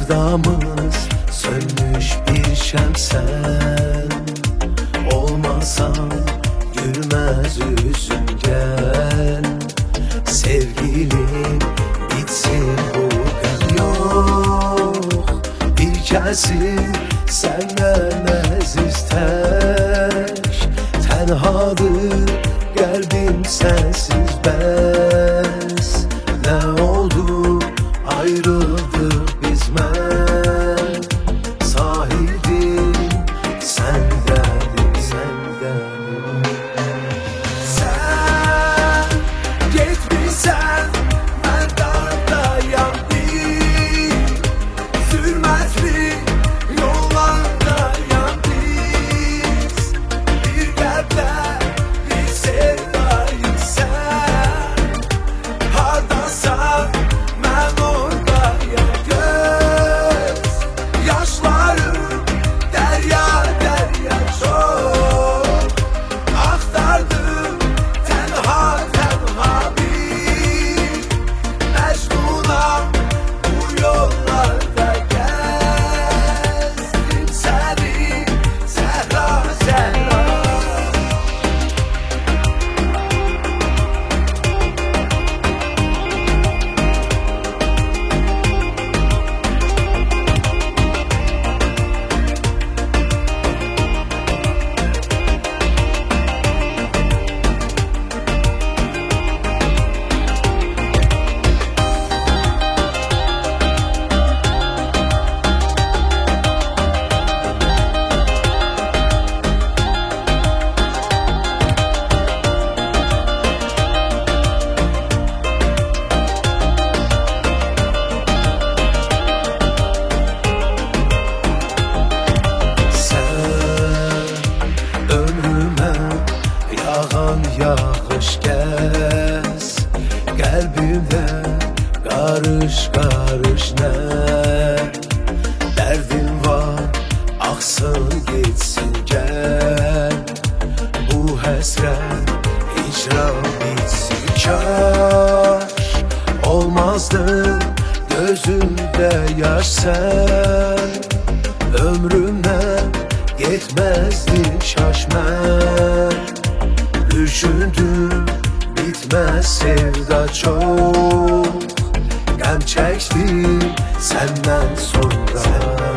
Sevdamız sönmüş bir şemsen, olmasan gülmez yüzün gel. Sevgilim bitsin bu gam, yok bir kelsin senden aziz teş. Tenhadır kalbim sensiz bes. Ne oldu ayrıldık biz men, sahildim sendenim, sendenim. Sen gitmişsen ben dardayam bir, zulmetli yollardayam biz. Bir kalpte bir sevdayım sen, hardasan ben oradayam. Göz yaşlarım derya derya çok, aktardım tenha tenha bir Mecnunam bu yollarda. Gezdim seni zehra zehra. Yağan yağış gez, kalbimde karış karış ne derdim var, aksın gitsin gel. Bu hasret icra bitsin, kaş olmazdı gözümde yaş sen. Ömrümden yetmezdi şaşmen. Düşündüm bitmez sevda çok, gam çektim senden sonra.